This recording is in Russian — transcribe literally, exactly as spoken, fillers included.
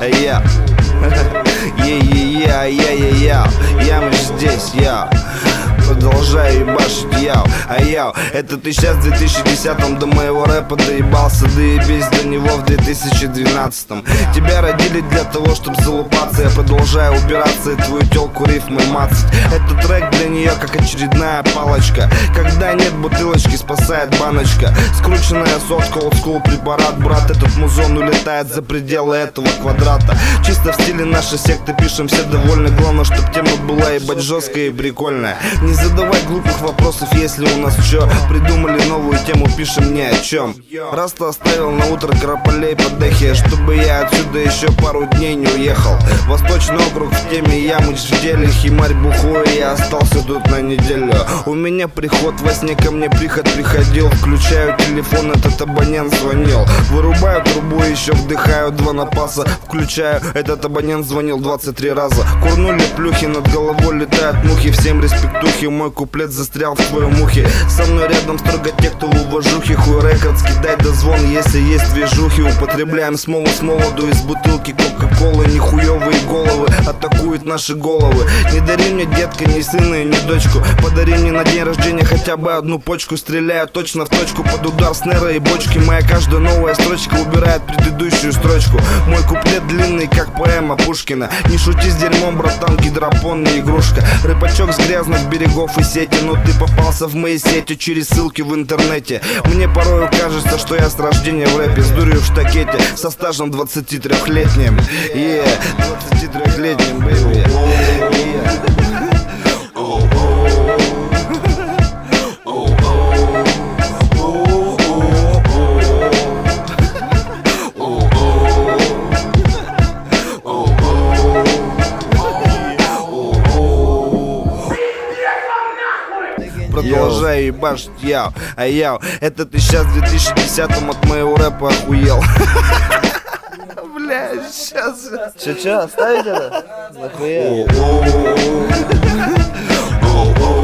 Я Е-е-е, я-я-я, я мы здесь, я продолжаю ебашить, яу, а яу. Это ты сейчас в две тысячи десятом до моего рэпа доебался, доебись до него в две тысячи двенадцатом. Тебя родили для того, чтобы залупаться. Я продолжаю убираться и твою тёлку рифмой мацать. Этот трек для нее как очередная палочка. Когда нет бутылочки, спасает баночка. Скрученная сотка, олдскул препарат. Брат, этот музон улетает за пределы этого квадрата. Чисто в стиле нашей секты пишем, все довольны. Главное, чтоб тема была ебать жесткая и прикольная. Не задавай глупых вопросов, если у нас чё. Придумали новую тему, пишем ни о чем. Раз-то оставил на утро караполей под Эхе, чтобы я отсюда еще пару дней не уехал. Восточный округ в теме, Ямыч в деле. Химарь бухой, я остался тут на неделю. У меня приход во сне, ко мне приход приходил. Включаю телефон, этот абонент звонил. Вырубаю трубу, еще вдыхаю два напаса. Включаю, этот абонент звонил двадцать три раза. Курнули плюхи, над головой летают мухи. Всем респектухи, мой куплет застрял в твоем ухе. Со мной рядом строго те, кто в уважухе. Хуй рекордс, кидай дозвон, если есть движухи. Употребляем смолу с молоду из бутылки кока-колы. Нихуевые головы атакуют наши головы. Не дари мне, детка, ни сына и ни дочку. Подари мне на день рождения хотя бы одну почку. Стреляю точно в точку под удар снэра и бочки. Моя каждая новая строчка убирает предыдущую строчку. Мой куплет длинный, как поэма Пушкина. Не шути с дерьмом, братан, гидропон не игрушка. Рыбачок с грязных берегов и сети. Но ты попался в мои сети через ссылки в интернете. Мне порою кажется, что я с рождения в рэпе. С дурью в штакете, со стажем двадцатитрёхлетним. Yeah, двадцатитрёхлетним, бэйби. Продолжаю ебашить, яу, а яу. Это ты сейчас в две тысячи десятом от моего рэпа охуел. Бля, сейчас. Че-че, оставить это? Нахуя?